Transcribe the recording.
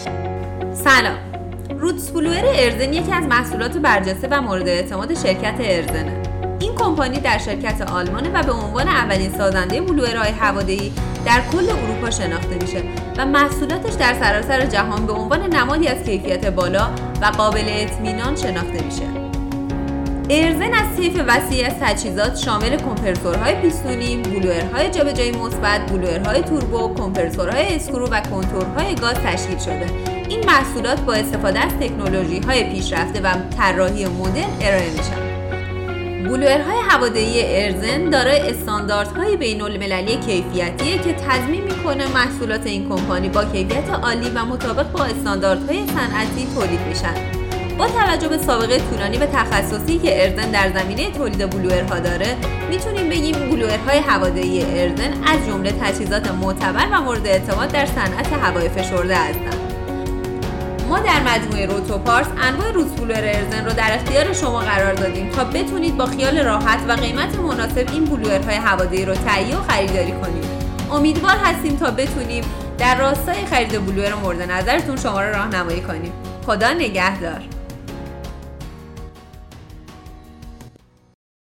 سلام. روتس بلوئر ارزن یکی از محصولات برجسته و مورد اعتماد شرکت ارزنه. این کمپانی در شرکت آلمانه و به عنوان اولین سازنده بلوئرهای هواداری در کل اروپا شناخته میشه و محصولاتش در سراسر جهان به عنوان نمادی از کیفیت بالا و قابل اطمینان شناخته میشه. ارزن از طیف وسیعی از تجهیزات شامل کمپرسورهای پیستونی، بلوئرهای جابجایی مثبت، بلوئرهای توربو، کمپرسورهای اسکرو و کنتورهای گاز تشکیل شده. این محصولات با استفاده از تکنولوژی‌های پیشرفته و طراحی مدرن ارائه میشن. بلوئرهای هواداری ارزن دارای استانداردهای بین‌المللی کیفیتیه که تضمین میکنه محصولات این کمپانی با کیفیت عالی و مطابق با استانداردهای صنعتی تولید میشن. با توجه به سابقه طولانی و تخصصی که ارزن در زمینه تولید بلوئرها داره، میتونیم بگیم بلوئرهای هواداری ارزن از جمله تجهیزات معتبر و مورد اعتماد در صنعت هوای فشرده هستند. ما در مجموعه روتوپارس انواع روتس بلوئر ارزن رو در اختیار شما قرار دادیم تا بتونید با خیال راحت و قیمت مناسب این بلوئرهای هواداری رو تهیه و خریداری کنید. امیدوار هستیم تا بتونیم در راستای خرید بلوئر مورد نظرتون شما رو راهنمایی کنیم. خدا نگهدار.